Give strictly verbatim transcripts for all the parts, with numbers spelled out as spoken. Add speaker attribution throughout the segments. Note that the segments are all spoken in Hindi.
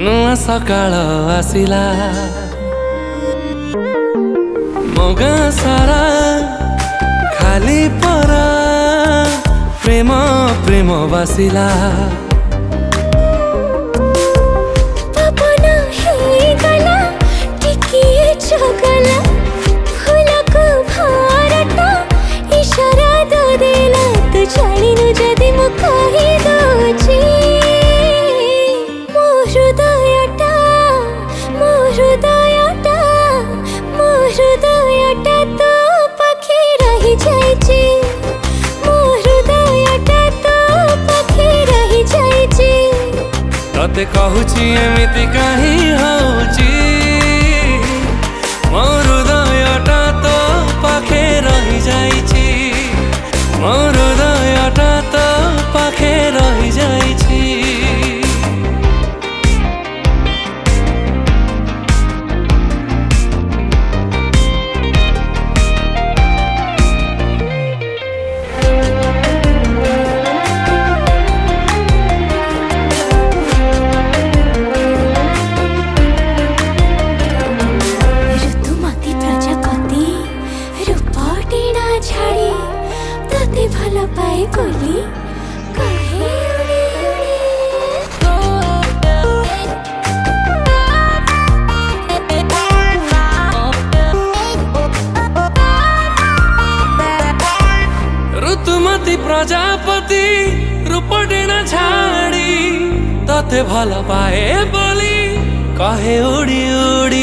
Speaker 1: नुआ सकाळ आसिला मो गाँ सारा खाली परा प्रेम प्रेम बासिला तते कहूची एमिति कहीं होची मो हृदयटा तो पाखे रही जाइची मो हृदयटा तो पाखे रही जाइची
Speaker 2: भल पाए बोली कहे
Speaker 1: ऋतुमती प्रजापति रूपडेना झाड़ी तते भल पाए बोली कहे उड़ी उड़ी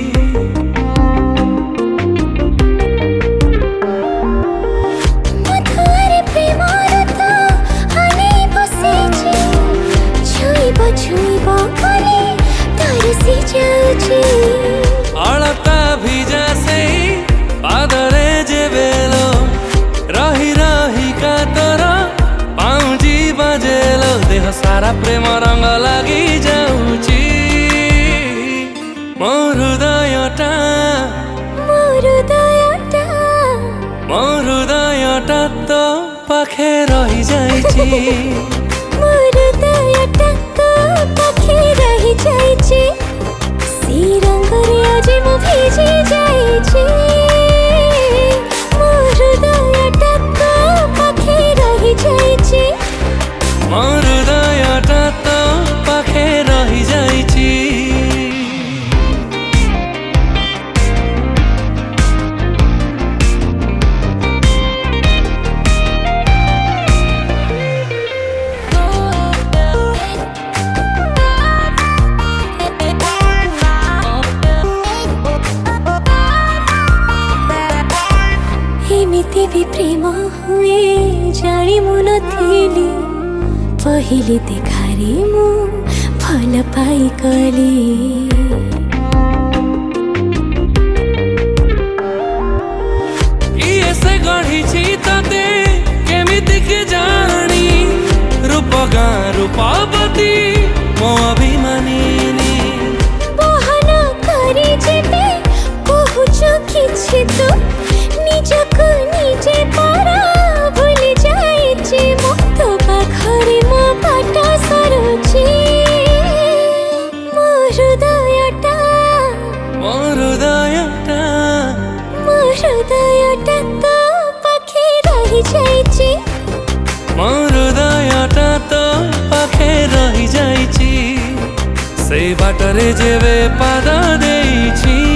Speaker 1: अलता भिजा से पादरे जे बेलो रही रही का तोरा पाउजी बजेलो देह सारा प्रेम रंग लगी जाउची मो हृदयटा
Speaker 2: मो हृदयटा
Speaker 1: मो हृदयटा तो पाखे रही जाइची
Speaker 2: मो हृदयटा तो पाखे रही जाइची सी रंग रे आज मो भिजी जाइची मो हृदयटा तो पाखे रही जाइची
Speaker 1: मो हृदयटा तो पाखे रही जाइची एमिति भी प्रेम हुए जानी मु नथिली पहिले देखारे मु भल पाई गली से गढ़ी तते केमिति के जानी रूप गाँ रूपवती मो अभिमानिनी
Speaker 2: बहन करी जेबे कहूच किछि तो निजको निजे पारा भूल जाइछि मो तो पाखरे मो पाट सरुछि मो हृदयटा
Speaker 1: मो हृदयटा
Speaker 2: मो हृदयटा तो पाखे रही जाइछि
Speaker 1: मो हृदयटा तो पाखे रही जाइछि से बाटरे जेबे पाद देइछि